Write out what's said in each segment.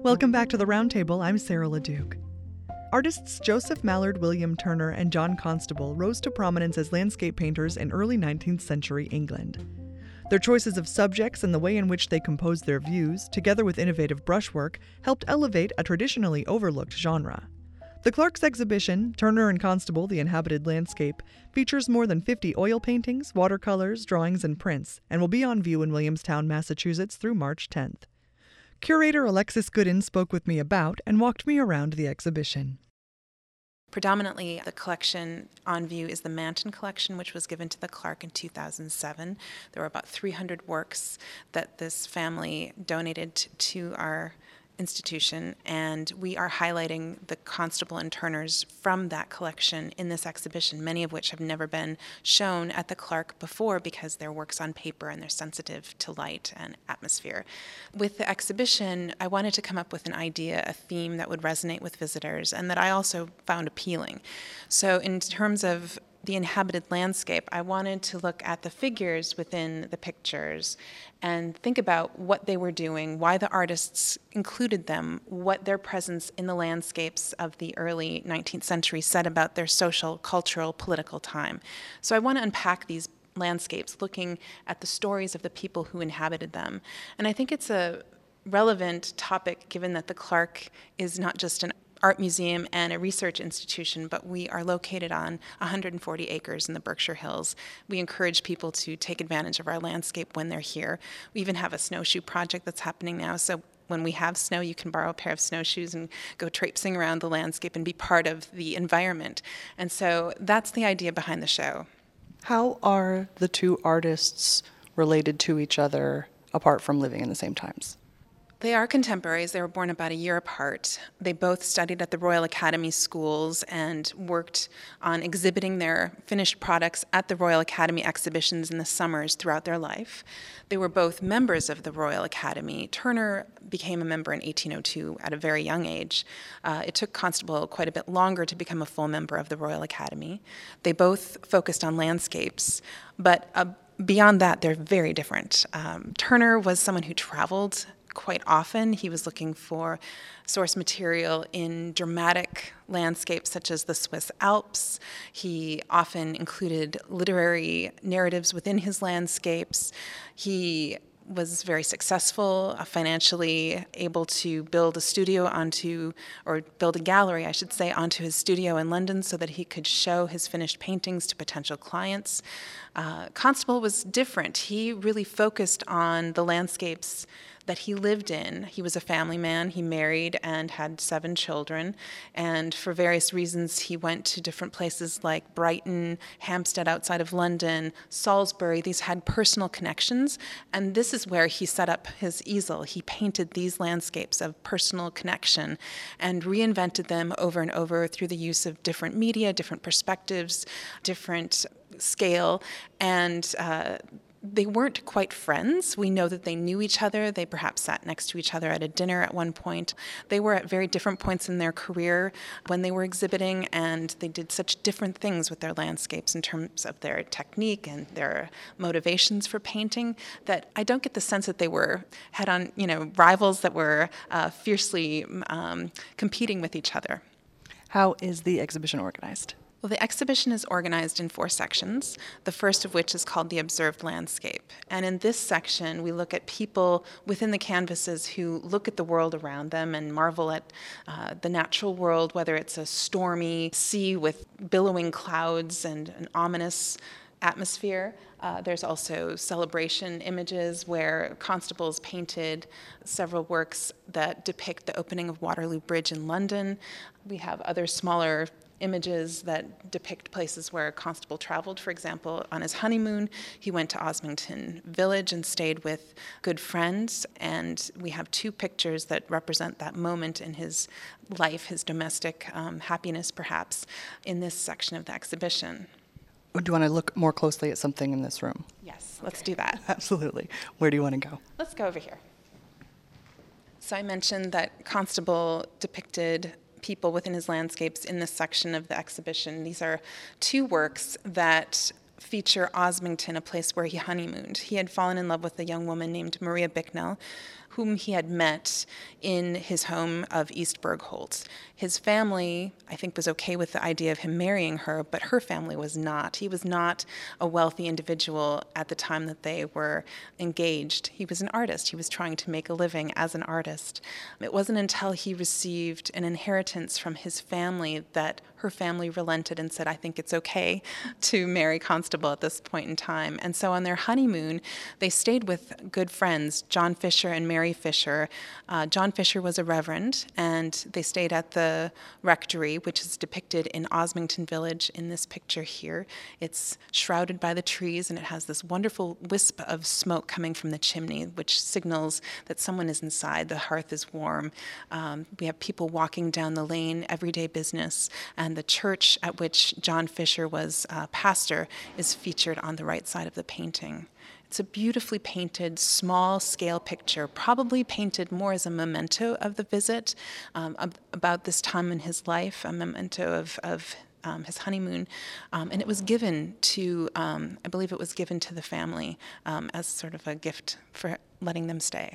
Welcome back to the Roundtable. I'm Sarah LeDuc. Artists Joseph Mallard, William Turner, and John Constable rose to prominence as landscape painters in early 19th century England. Their choices of subjects and the way in which they composed their views, together with innovative brushwork, helped elevate a traditionally overlooked genre. The Clark's exhibition, Turner and Constable, The Inhabited Landscape, features more than 50 oil paintings, watercolors, drawings, and prints, and will be on view in Williamstown, Massachusetts through March 10th. Curator Alexis Gooden spoke with me about and walked me around the exhibition. Predominantly, the collection on view is the Manton collection, which was given to the Clark in 2007. There were about 300 works that this family donated to our institution, and we are highlighting the Constable and Turners from that collection in this exhibition, many of which have never been shown at the Clark before because they're works on paper and they're sensitive to light and atmosphere. With the exhibition, I wanted to come up with an idea, a theme that would resonate with visitors and that I also found appealing. So in terms of the inhabited landscape, I wanted to look at the figures within the pictures and think about what they were doing, why the artists included them, what their presence in the landscapes of the early 19th century said about their social, cultural, political time. So I want to unpack these landscapes, looking at the stories of the people who inhabited them. And I think it's a relevant topic given that the Clark is not just an art museum and a research institution, but we are located on 140 acres in the Berkshire Hills. We encourage people to take advantage of our landscape when they're here. We even have a snowshoe project that's happening now, so when we have snow, you can borrow a pair of snowshoes and go traipsing around the landscape and be part of the environment. And so that's the idea behind the show. How are the two artists related to each other apart from living in the same times? They are contemporaries. They were born about a year apart. They both studied at the Royal Academy schools and worked on exhibiting their finished products at the Royal Academy exhibitions in the summers throughout their life. They were both members of the Royal Academy. Turner became a member in 1802 at a very young age. It took Constable quite a bit longer to become a full member of the Royal Academy. They both focused on landscapes, but beyond that, they're very different. Turner was someone who traveled quite often. He was looking for source material in dramatic landscapes such as the Swiss Alps. He often included literary narratives within his landscapes. He was very successful, financially able to build a gallery, I should say, onto his studio in London so that he could show his finished paintings to potential clients. Constable was different. He really focused on the landscapes that he lived in. He was a family man. He married and had 7 children. And for various reasons, he went to different places like Brighton, Hampstead outside of London, Salisbury. These had personal connections. And this is where he set up his easel. He painted these landscapes of personal connection and reinvented them over and over through the use of different media, different perspectives, different scale. And they weren't quite friends. We know that they knew each other. They perhaps sat next to each other at a dinner at one point. They were at very different points in their career when they were exhibiting, and they did such different things with their landscapes in terms of their technique and their motivations for painting that I don't get the sense that they were head-on, rivals that were fiercely competing with each other. How is the exhibition organized? Well, the exhibition is organized in 4 sections, the first of which is called The Observed Landscape. And in this section, we look at people within the canvases who look at the world around them and marvel at the natural world, whether it's a stormy sea with billowing clouds and an ominous atmosphere. There's also celebration images where Constable's painted several works that depict the opening of Waterloo Bridge in London. We have other smaller images that depict places where Constable traveled. For example, on his honeymoon, he went to Osmington Village and stayed with good friends, and we have 2 pictures that represent that moment in his life, his domestic happiness perhaps, in this section of the exhibition. Do you want to look more closely at something in this room? Yes, let's do that. Absolutely. Where do you want to go? Let's go over here. So I mentioned that Constable depicted people within his landscapes in this section of the exhibition. These are 2 works that feature Osmington, a place where he honeymooned. He had fallen in love with a young woman named Maria Bicknell. whom he had met in his home of East Bergholz. His family, I think, was okay with the idea of him marrying her, but her family was not. He was not a wealthy individual at the time that they were engaged. He was an artist. He was trying to make a living as an artist. It wasn't until he received an inheritance from his family that her family relented and said, I think it's okay to marry Constable at this point in time. And so on their honeymoon, they stayed with good friends, John Fisher and Mary Fisher. John Fisher was a reverend, and they stayed at the rectory, which is depicted in Osmington Village in this picture here. It's shrouded by the trees, and it has this wonderful wisp of smoke coming from the chimney, which signals that someone is inside. The hearth is warm. We have people walking down the lane, everyday business, and the church at which John Fisher was pastor is featured on the right side of the painting. It's a beautifully painted, small-scale picture, probably painted more as a memento of the visit about this time in his life, a memento of his honeymoon. And it was given to, I believe it was given to the family as sort of a gift for letting them stay.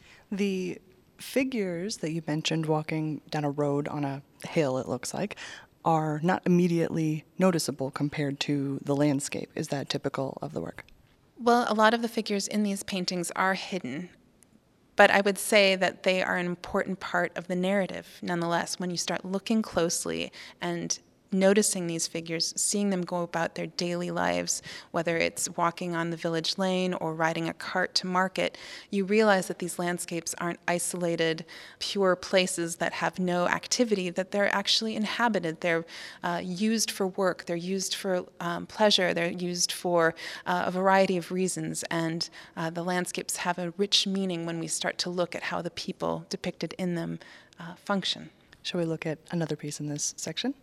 The figures that you mentioned walking down a road on a hill, it looks like, are not immediately noticeable compared to the landscape. Is that typical of the work? Well, a lot of the figures in these paintings are hidden, but I would say that they are an important part of the narrative nonetheless. When you start looking closely and noticing these figures, seeing them go about their daily lives, whether it's walking on the village lane or riding a cart to market, you realize that these landscapes aren't isolated, pure places that have no activity, that they're actually inhabited. They're used for work, they're used for pleasure, they're used for a variety of reasons, and the landscapes have a rich meaning when we start to look at how the people depicted in them function. Shall we look at another piece in this section?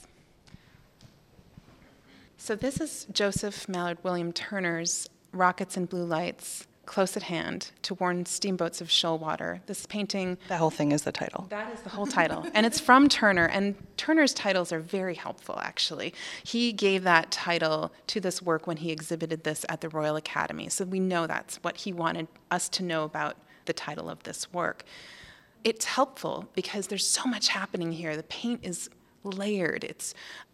So this is Joseph Mallard William Turner's Rockets and Blue Lights, close at hand, to warn steamboats of shoal water. This painting... The whole thing is the title. That is the whole title. And it's from Turner, and Turner's titles are very helpful, actually. He gave that title to this work when he exhibited this at the Royal Academy, so we know that's what he wanted us to know about the title of this work. It's helpful because there's so much happening here. The paint is layered. It's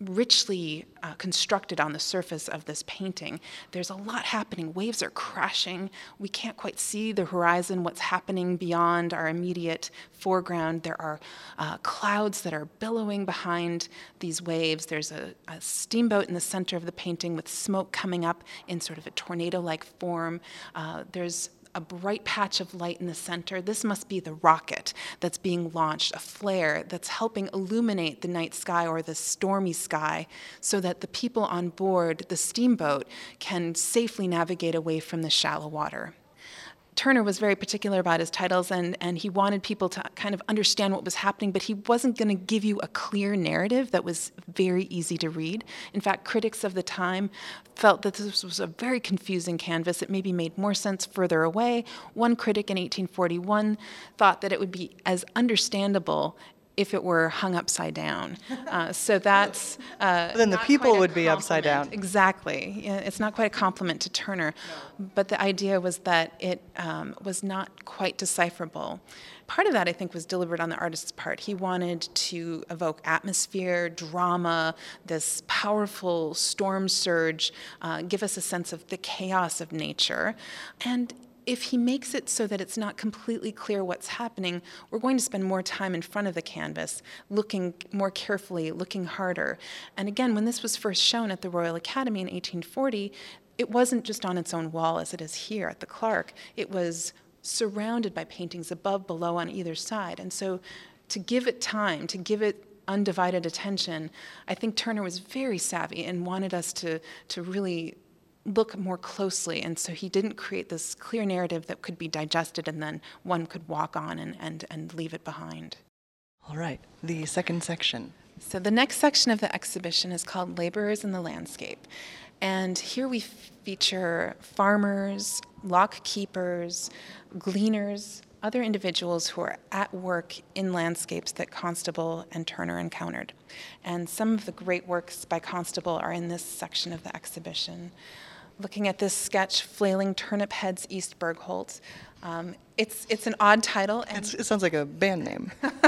richly constructed on the surface of this painting. There's a lot happening. Waves are crashing. We can't quite see the horizon, what's happening beyond our immediate foreground. There are clouds that are billowing behind these waves. There's a steamboat in the center of the painting with smoke coming up in sort of a tornado-like form. There's a bright patch of light in the center. This must be the rocket that's being launched, a flare that's helping illuminate the night sky or the stormy sky so that the people on board the steamboat can safely navigate away from the shallow water. Turner was very particular about his titles, and he wanted people to kind of understand what was happening, but he wasn't going to give you a clear narrative that was very easy to read. In fact, critics of the time felt that this was a very confusing canvas. It maybe made more sense further away. One critic in 1841 thought that it would be as understandable if it were hung upside down. So that's then the people would be upside down. Exactly. It's not quite a compliment to Turner, but the idea was that it was not quite decipherable. Part of that, I think, was deliberate on the artist's part. He wanted to evoke atmosphere, drama, this powerful storm surge, give us a sense of the chaos of nature. And if he makes it so that it's not completely clear what's happening, we're going to spend more time in front of the canvas, looking more carefully, looking harder. And again, when this was first shown at the Royal Academy in 1840, it wasn't just on its own wall as it is here at the Clark. It was surrounded by paintings above, below, on either side. And so to give it time, to give it undivided attention, I think Turner was very savvy and wanted us to really look more closely, and so he didn't create this clear narrative that could be digested and then one could walk on and leave it behind. All right, the second section. So the next section of the exhibition is called Laborers in the Landscape, and here we feature farmers, lock keepers, gleaners, other individuals who are at work in landscapes that Constable and Turner encountered. And some of the great works by Constable are in this section of the exhibition. Looking at this sketch, Flailing Turnip Heads, East Bergholz, It's an odd title. And It sounds like a band name.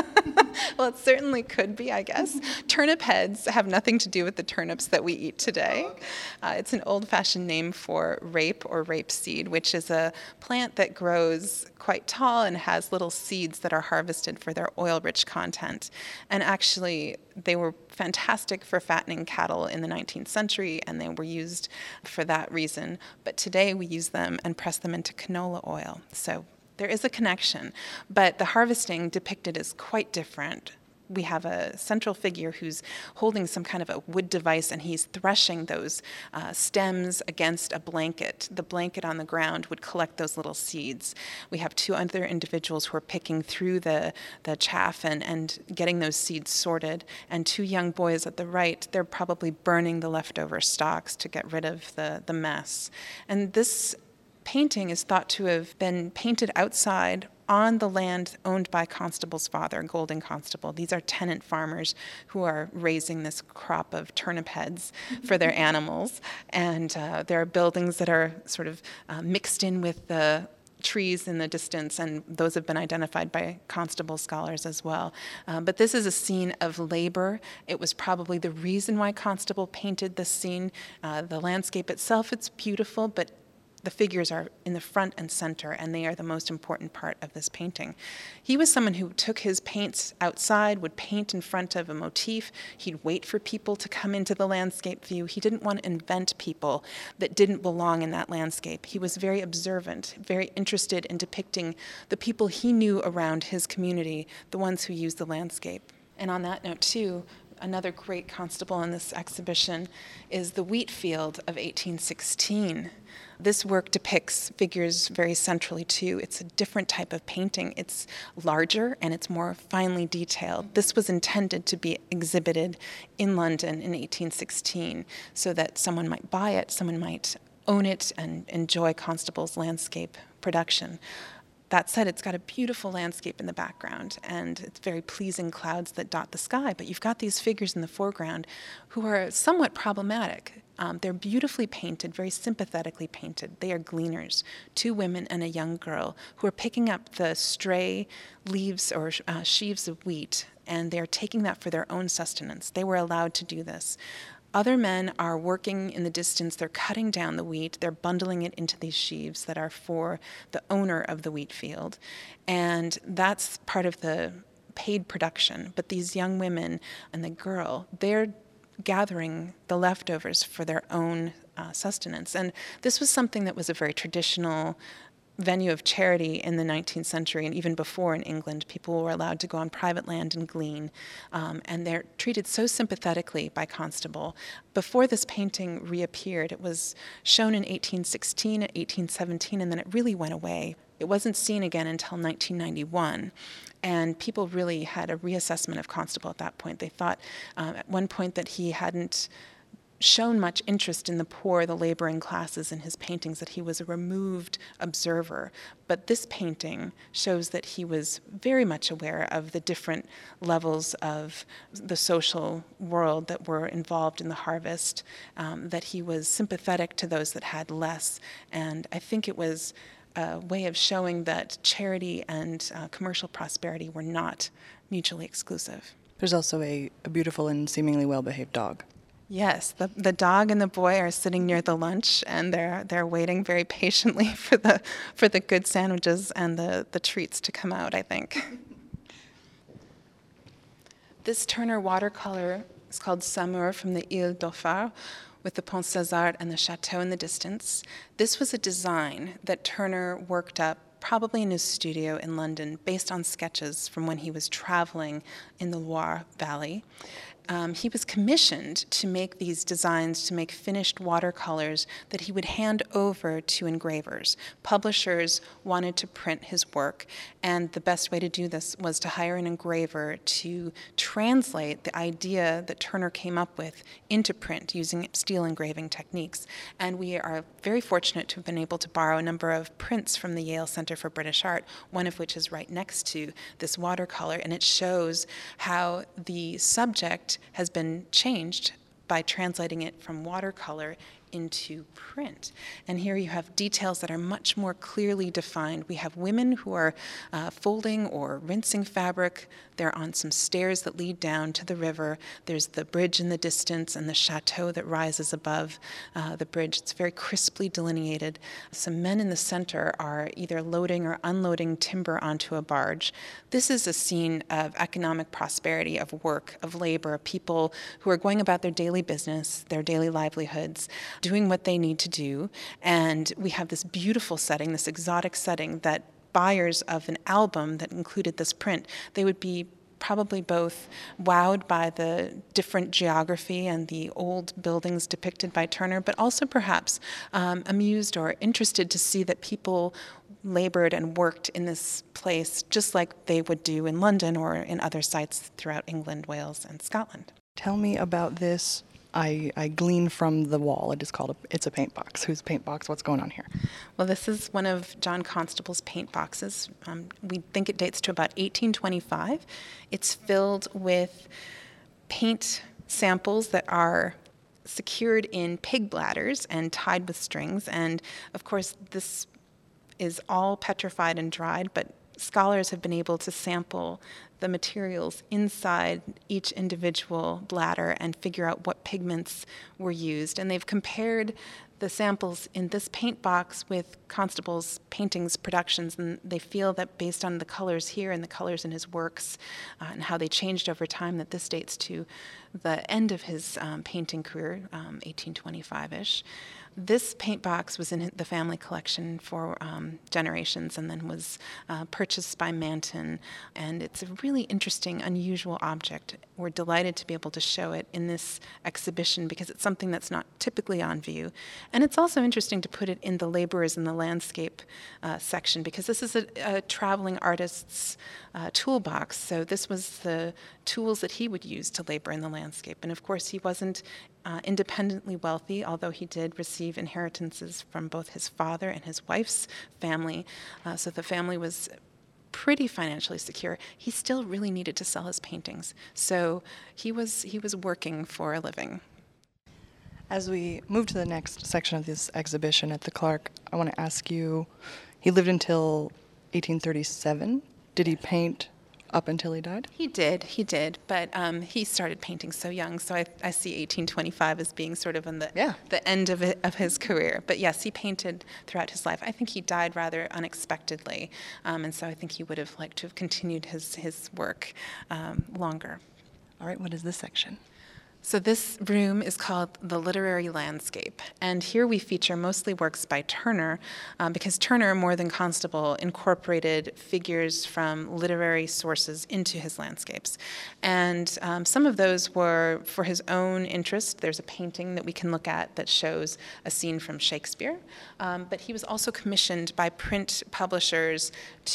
well, it certainly could be, I guess. Turnip heads have nothing to do with the turnips that we eat today. It's an old-fashioned name for rape or rapeseed, which is a plant that grows quite tall and has little seeds that are harvested for their oil-rich content. And actually, they were fantastic for fattening cattle in the 19th century, and they were used for that reason. But today, we use them and press them into canola oil. So there is a connection, but the harvesting depicted is quite different. We have a central figure who's holding some kind of a wood device, and he's threshing those stems against a blanket. The blanket on the ground would collect those little seeds. We have two other individuals who are picking through the chaff and getting those seeds sorted, and two young boys at the right, they're probably burning the leftover stalks to get rid of the mess. And this painting is thought to have been painted outside on the land owned by Constable's father, Golding Constable. These are tenant farmers who are raising this crop of turnip heads for their animals. And there are buildings that are sort of mixed in with the trees in the distance, and those have been identified by Constable scholars as well. But this is a scene of labor. It was probably the reason why Constable painted this scene. The landscape itself, it's beautiful, but the figures are in the front and center, and they are the most important part of this painting. He was someone who took his paints outside, would paint in front of a motif. He'd wait for people to come into the landscape view. He didn't want to invent people that didn't belong in that landscape. He was very observant, very interested in depicting the people he knew around his community, the ones who used the landscape. And on that note, too, another great Constable in this exhibition is the wheat field of 1816. This work depicts figures very centrally, too. It's a different type of painting. It's larger and it's more finely detailed. This was intended to be exhibited in London in 1816 so that someone might buy it, someone might own it and enjoy Constable's landscape production. That said, it's got a beautiful landscape in the background, and it's very pleasing clouds that dot the sky, but you've got these figures in the foreground who are somewhat problematic. They're beautifully painted, very sympathetically painted. They are gleaners, two women and a young girl, who are picking up the stray leaves or sheaves of wheat, and they're taking that for their own sustenance. They were allowed to do this. Other men are working in the distance. They're cutting down the wheat. They're bundling it into these sheaves that are for the owner of the wheat field. And that's part of the paid production. But these young women and the girl, they're gathering the leftovers for their own sustenance. And this was something that was a very traditional venue of charity in the 19th century, and even before in England. People were allowed to go on private land and glean, and they're treated so sympathetically by Constable. Before this painting reappeared, it was shown in 1816, 1817, and then it really went away. It wasn't seen again until 1991, and people really had a reassessment of Constable at that point. They thought at one point that he hadn't shown much interest in the poor, the laboring classes in his paintings, that he was a removed observer. But this painting shows that he was very much aware of the different levels of the social world that were involved in the harvest, that he was sympathetic to those that had less. And I think it was a way of showing that charity and commercial prosperity were not mutually exclusive. There's also a beautiful and seemingly well-behaved dog. Yes, the dog and the boy are sitting near the lunch, and they're waiting very patiently for the good sandwiches and the treats to come out, I think. This Turner watercolor is called Saumur from the Ile d'Ophir, with the Pont César and the chateau in the distance. This was a design that Turner worked up probably in his studio in London based on sketches from when he was traveling in the Loire Valley. He was commissioned to make these designs, to make finished watercolors that he would hand over to engravers. Publishers wanted to print his work, and the best way to do this was to hire an engraver to translate the idea that Turner came up with into print using steel engraving techniques. And we are very fortunate to have been able to borrow a number of prints from the Yale Center for British Art, one of which is right next to this watercolor, and it shows how the subject has been changed by translating it from watercolor into print. And here you have details that are much more clearly defined. We have women who are folding or rinsing fabric. They're on some stairs that lead down to the river. There's the bridge in the distance and the chateau that rises above the bridge. It's very crisply delineated. Some men in the center are either loading or unloading timber onto a barge. This is a scene of economic prosperity, of work, of labor, of people who are going about their daily business, their daily livelihoods, doing what they need to do. And we have this beautiful setting, this exotic setting that buyers of an album that included this print, they would be probably both wowed by the different geography and the old buildings depicted by Turner, but also perhaps amused or interested to see that people labored and worked in this place just like they would do in London or in other sites throughout England, Wales, and Scotland. Tell me about this. I glean from the wall. It is called it's a paint box. Whose paint box? What's going on here? Well, this is one of John Constable's paint boxes. We think it dates to about 1825. It's filled with paint samples that are secured in pig bladders and tied with strings. And of course, this is all petrified and dried, but scholars have been able to sample the materials inside each individual bladder and figure out what pigments were used. And they've compared the samples in this paint box with Constable's paintings productions, and they feel that based on the colors here and the colors in his works and how they changed over time, that this dates to the end of his painting career, 1825-ish. This paint box was in the family collection for generations and then was purchased by Manton. And it's a really interesting, unusual object. We're delighted to be able to show it in this exhibition because it's something that's not typically on view. And it's also interesting to put it in the laborers in the landscape section because this is a traveling artist's toolbox. So this was the tools that he would use to labor in the landscape. And of course, he wasn't independently wealthy, although he did receive inheritances from both his father and his wife's family. So the family was pretty financially secure. He still really needed to sell his paintings. So he was working for a living. As we move to the next section of this exhibition at the Clark, I want to ask you, he lived until 1837. Did he paint up until he died? He did, but he started painting so young, so I see 1825 as being sort of on the end of his career. But yes, he painted throughout his life. I think he died rather unexpectedly, and so I think he would have liked to have continued his work longer. All right, what is this section? So this room is called The Literary Landscape, and here we feature mostly works by Turner, because Turner, more than Constable, incorporated figures from literary sources into his landscapes. And some of those were for his own interest. There's a painting that we can look at that shows a scene from Shakespeare, but he was also commissioned by print publishers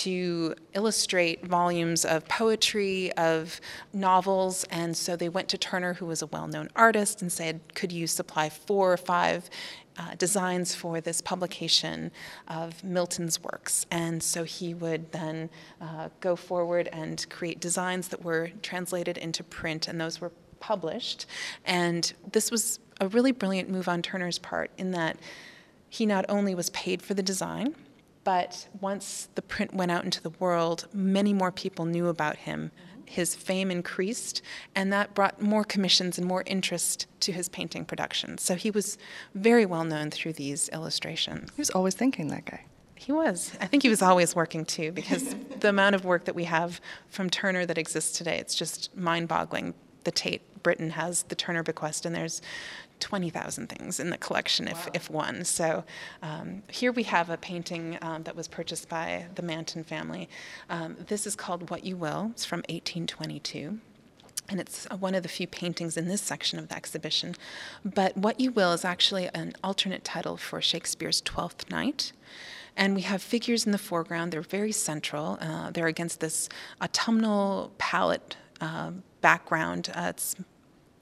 to illustrate volumes of poetry, of novels, and so they went to Turner, who was a well-known artist, and said, could you supply 4 or 5 designs for this publication of Milton's works? And so he would then go forward and create designs that were translated into print, and those were published. And this was a really brilliant move on Turner's part in that he not only was paid for the design, but once the print went out into the world, many more people knew about him. His fame increased, and that brought more commissions and more interest to his painting production. So he was very well known through these illustrations. He was always thinking, that guy. He was. I think he was always working too, because the amount of work that we have from Turner that exists today, it's just mind-boggling. The Tate Britain has the Turner bequest, and there's 20,000 things in the collection, if one. So here we have a painting that was purchased by the Manton family. This is called What You Will. It's from 1822. And it's one of the few paintings in this section of the exhibition. But What You Will is actually an alternate title for Shakespeare's Twelfth Night. And we have figures in the foreground. They're very central. They're against this autumnal palette background. It's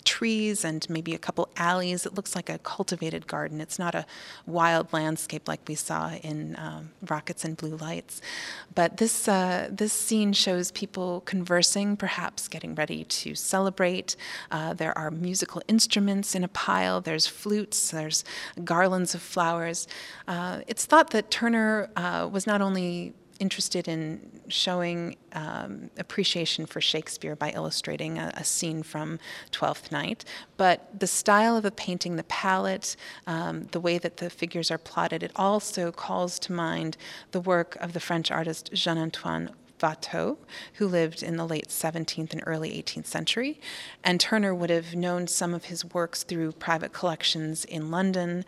trees and maybe a couple alleys. It looks like a cultivated garden. It's not a wild landscape like we saw in Rockets and Blue Lights. But this scene shows people conversing, perhaps getting ready to celebrate. There are musical instruments in a pile. There's flutes. There's garlands of flowers. It's thought that Turner was not only interested in showing appreciation for Shakespeare by illustrating a scene from Twelfth Night, but the style of the painting, the palette, the way that the figures are plotted, it also calls to mind the work of the French artist Jean-Antoine Watteau, who lived in the late 17th and early 18th century. And Turner would have known some of his works through private collections in London,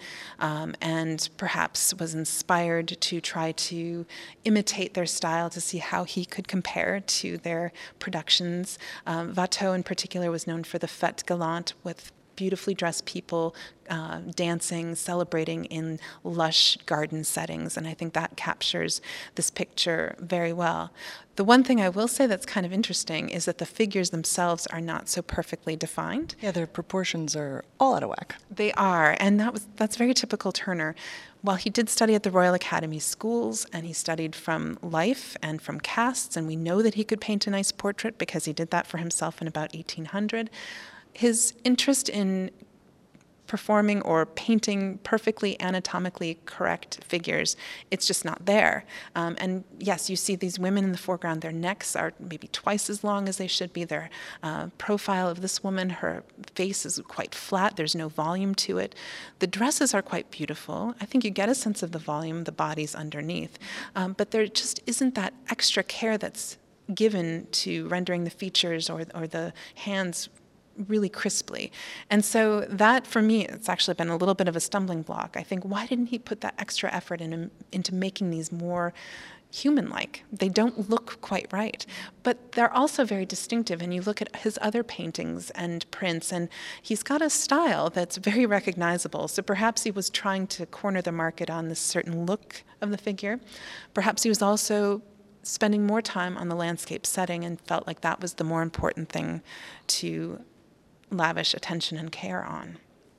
and perhaps was inspired to try to imitate their style to see how he could compare to their productions. Watteau in particular was known for the Fête Galante, with beautifully dressed people dancing, celebrating in lush garden settings, and I think that captures this picture very well. The one thing I will say that's kind of interesting is that the figures themselves are not so perfectly defined. Yeah, their proportions are all out of whack. They are, and that's very typical Turner. While he did study at the Royal Academy schools, and he studied from life and from casts, and we know that he could paint a nice portrait because he did that for himself in about 1800, his interest in performing or painting perfectly anatomically correct figures, it's just not there. And yes, you see these women in the foreground, their necks are maybe twice as long as they should be. Their profile of this woman, her face is quite flat, there's no volume to it. The dresses are quite beautiful. I think you get a sense of the volume, the body's underneath. But there just isn't that extra care that's given to rendering the features or the hands really crisply. And so that, for me, it's actually been a little bit of a stumbling block. I think, why didn't he put that extra effort into making these more human-like? They don't look quite right. But they're also very distinctive, and you look at his other paintings and prints, and he's got a style that's very recognizable. So perhaps he was trying to corner the market on this certain look of the figure. Perhaps he was also spending more time on the landscape setting and felt like that was the more important thing to lavish attention and care on.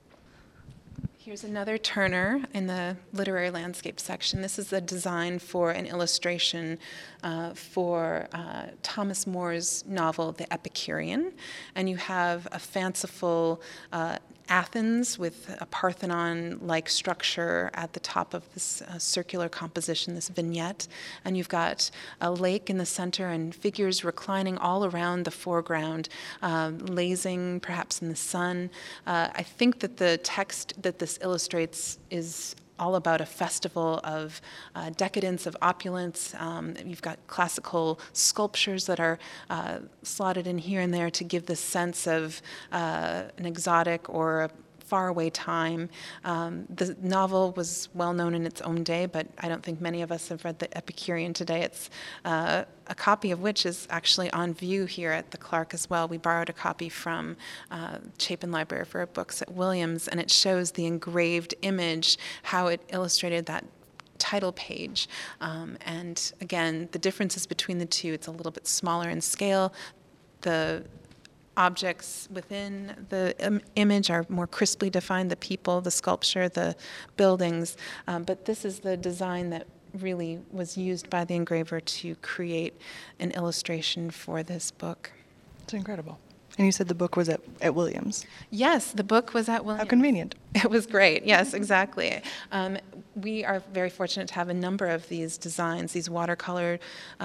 Here's another Turner in the literary landscape section. This is a design for an illustration for Thomas More's novel, The Epicurean. And you have a fanciful Athens with a Parthenon-like structure at the top of this circular composition, this vignette. And you've got a lake in the center and figures reclining all around the foreground, lazing perhaps in the sun. I think that the text that this illustrates is all about a festival of decadence, of opulence. You've got classical sculptures that are slotted in here and there to give this sense of an exotic or a faraway time. The novel was well known in its own day, but I don't think many of us have read The Epicurean today. It's a copy of which is actually on view here at the Clark as well. We borrowed a copy from Chapin Library for Books at Williams, and it shows the engraved image, how it illustrated that title page. And again, the differences between the two, it's a little bit smaller in scale. The objects within the image are more crisply defined, the people, the sculpture, the buildings, but this is the design that really was used by the engraver to create an illustration for this book. It's incredible. And you said the book was at Williams. Yes, the book was at Williams. How convenient. It was great. Yes, exactly. We are very fortunate to have a number of these designs, these watercolor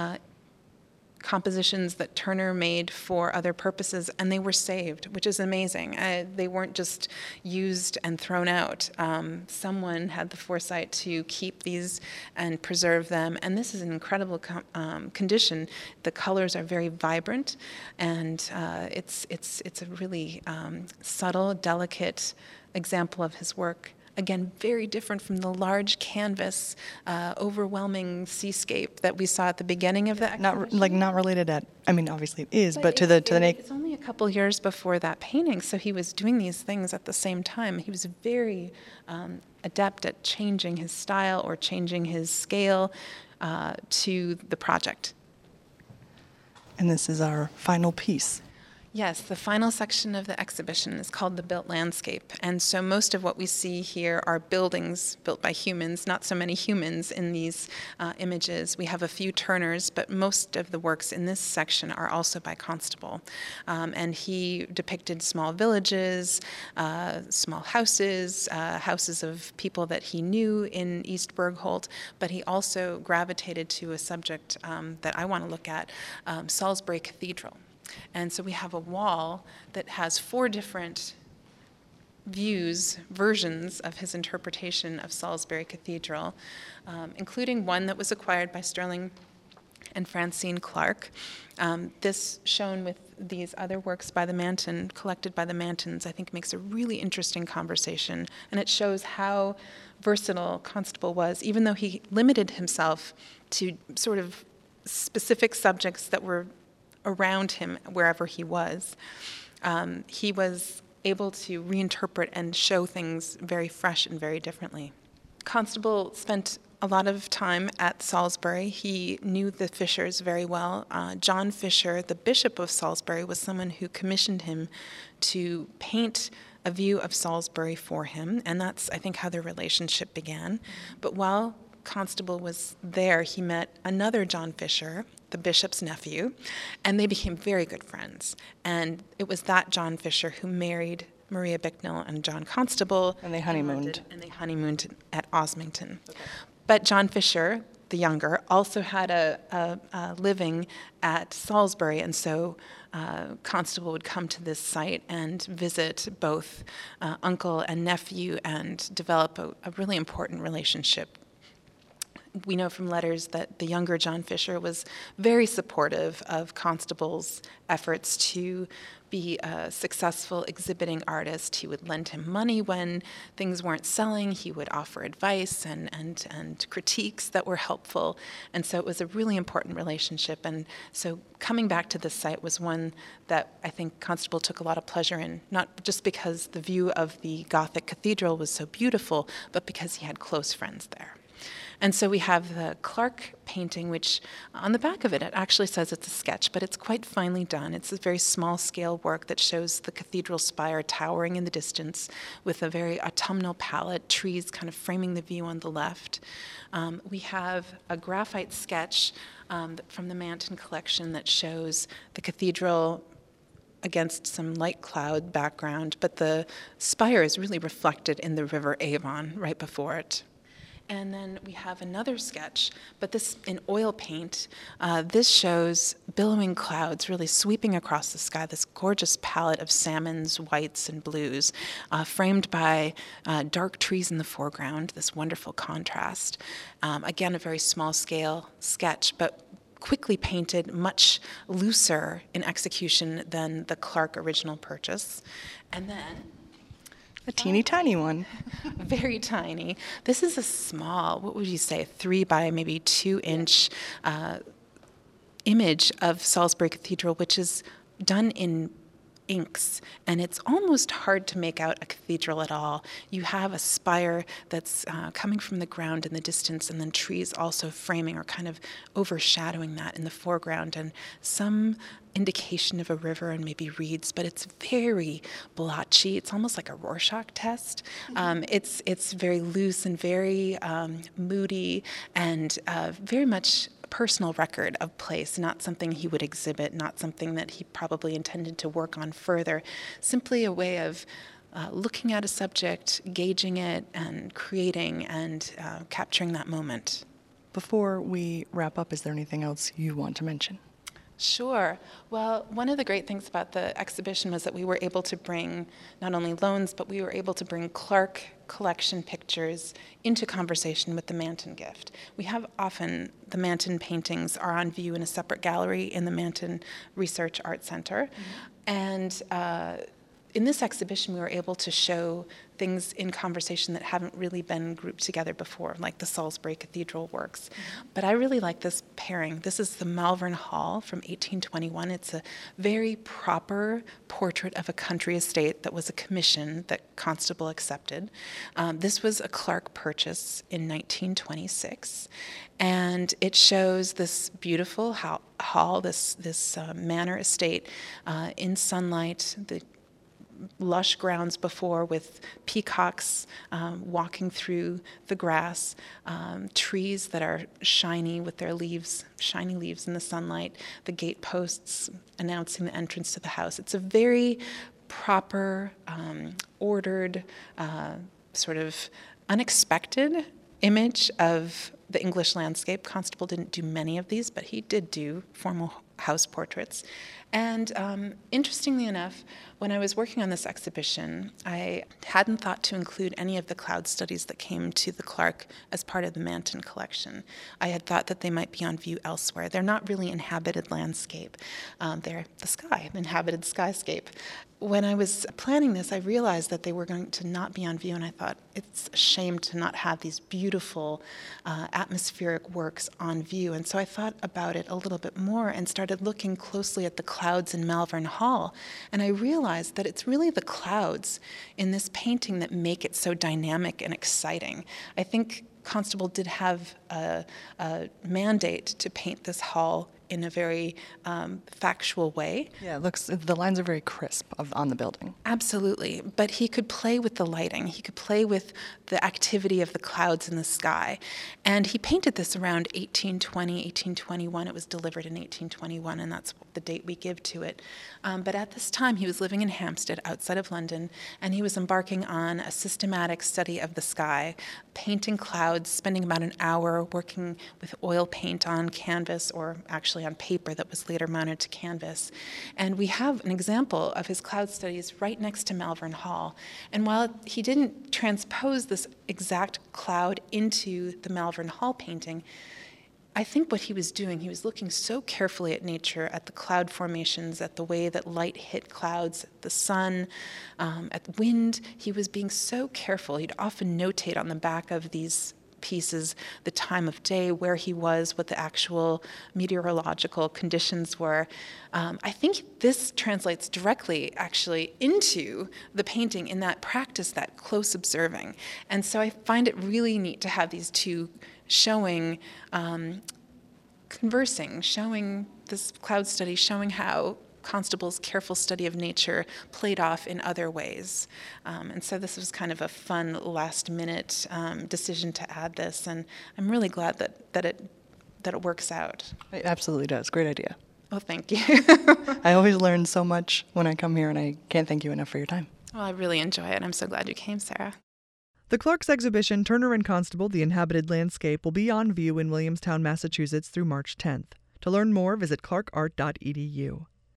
compositions that Turner made for other purposes, and they were saved, which is amazing. They weren't just used and thrown out. Someone had the foresight to keep these and preserve them, and this is an incredible condition. The colors are very vibrant, and it's a really subtle, delicate example of his work. Again, very different from the large canvas, overwhelming seascape that we saw at the beginning of the exhibition. Not related at. I mean, obviously it is, but to the naked. It's only a couple years before that painting, so he was doing these things at the same time. He was very adept at changing his style or changing his scale to the project. And this is our final piece. Yes, the final section of the exhibition is called The Built Landscape. And so most of what we see here are buildings built by humans, not so many humans in these images. We have a few Turners, but most of the works in this section are also by Constable. And he depicted small villages, small houses, houses of people that he knew in East Bergholt, but he also gravitated to a subject that I want to look at, Salisbury Cathedral. And so we have a wall that has 4 different versions of his interpretation of Salisbury Cathedral, including one that was acquired by Sterling and Francine Clark. This, shown with these other works by the Manton, collected by the Mantons, I think makes a really interesting conversation, and it shows how versatile Constable was, even though he limited himself to sort of specific subjects that were around him wherever he was. He was able to reinterpret and show things very fresh and very differently. Constable spent a lot of time at Salisbury. He knew the Fishers very well. John Fisher, the Bishop of Salisbury, was someone who commissioned him to paint a view of Salisbury for him, and that's, I think, how their relationship began. But while Constable was there, he met another John Fisher, the bishop's nephew, and they became very good friends. And it was that John Fisher who married Maria Bicknell and John Constable. And they honeymooned. And they honeymooned at Osmington. Okay. But John Fisher, the younger, also had a living at Salisbury, and so Constable would come to this site and visit both uncle and nephew and develop a really important relationship. We know from letters that the younger John Fisher was very supportive of Constable's efforts to be a successful exhibiting artist. He would lend him money when things weren't selling. He would offer advice and critiques that were helpful. And so it was a really important relationship. And so coming back to this site was one that I think Constable took a lot of pleasure in, not just because the view of the Gothic cathedral was so beautiful, but because he had close friends there. And so we have the Clark painting, which on the back of it actually says it's a sketch, but it's quite finely done. It's a very small-scale work that shows the cathedral spire towering in the distance with a very autumnal palette, trees kind of framing the view on the left. We have a graphite sketch from the Manton collection that shows the cathedral against some light cloud background, but the spire is really reflected in the River Avon right before it. And then we have another sketch, but this in oil paint. This shows billowing clouds really sweeping across the sky, this gorgeous palette of salmons, whites, and blues, framed by dark trees in the foreground, this wonderful contrast. Again, a very small-scale sketch, but quickly painted, much looser in execution than the Clark original purchase. And then a teeny tiny one. Very tiny. This is a small, what would you say, 3 by maybe 2 inch image of Salisbury Cathedral, which is done in inks, and it's almost hard to make out a cathedral at all. You have a spire that's coming from the ground in the distance, and then trees also framing or kind of overshadowing that in the foreground, and some indication of a river and maybe reeds, but it's very blotchy. It's almost like a Rorschach test. It's very loose and very moody and very much personal record of place, not something he would exhibit, not something that he probably intended to work on further, simply a way of looking at a subject, gauging it, and creating and capturing that moment. Before we wrap up, is there anything else you want to mention? Sure. Well, one of the great things about the exhibition was that we were able to bring not only loans, but we were able to bring Clark collection pictures into conversation with the Manton gift. We have often, the Manton paintings are on view in a separate gallery in the Manton Research Art Center. Mm-hmm. And in this exhibition, we were able to show things in conversation that haven't really been grouped together before, like the Salisbury Cathedral works. But I really like this pairing. This is the Malvern Hall from 1821. It's a very proper portrait of a country estate that was a commission that Constable accepted. This was a Clark purchase in 1926, and it shows this beautiful hall, this manor estate in sunlight, the lush grounds before with peacocks walking through the grass, trees that are shiny with their leaves, shiny leaves in the sunlight, the gate posts announcing the entrance to the house. It's a very proper, ordered, sort of unexpected image of the English landscape. Constable didn't do many of these, but he did do formal house portraits. And interestingly enough, when I was working on this exhibition, I hadn't thought to include any of the cloud studies that came to the Clark as part of the Manton collection. I had thought that they might be on view elsewhere. They're not really inhabited landscape. They're the sky, the inhabited skyscape. When I was planning this, I realized that they were going to not be on view, and I thought it's a shame to not have these beautiful atmospheric works on view. And so I thought about it a little bit more and started looking closely at the clouds in Malvern Hall. And I realized that it's really the clouds in this painting that make it so dynamic and exciting. I think Constable did have a mandate to paint this hall in a very factual way. Yeah, the lines are very crisp on the building. Absolutely, but he could play with the lighting. He could play with the activity of the clouds in the sky. And he painted this around 1820, 1821. It was delivered in 1821, and that's the date we give to it. But at this time, he was living in Hampstead, outside of London, and he was embarking on a systematic study of the sky, painting clouds, spending about an hour working with oil paint on canvas, or actually on paper that was later mounted to canvas. And we have an example of his cloud studies right next to Malvern Hall. And while he didn't transpose this exact cloud into the Malvern Hall painting, I think what he was doing, he was looking so carefully at nature, at the cloud formations, at the way that light hit clouds, the sun, at the wind. He was being so careful. He'd often notate on the back of these pieces the time of day, where he was, what the actual meteorological conditions were. I think this translates directly, actually, into the painting in that practice, that close observing. And so I find it really neat to have these two showing, conversing, showing this cloud study, showing how Constable's careful study of nature played off in other ways. And so this was kind of a fun last-minute decision to add this, and I'm really glad that it works out. It absolutely does. Great idea. Oh, thank you. I always learn so much when I come here, and I can't thank you enough for your time. Well, I really enjoy it. I'm so glad you came, Sarah. The Clark's exhibition, Turner and Constable, The Inhabited Landscape, will be on view in Williamstown, Massachusetts through March 10th. To learn more, visit clarkart.edu.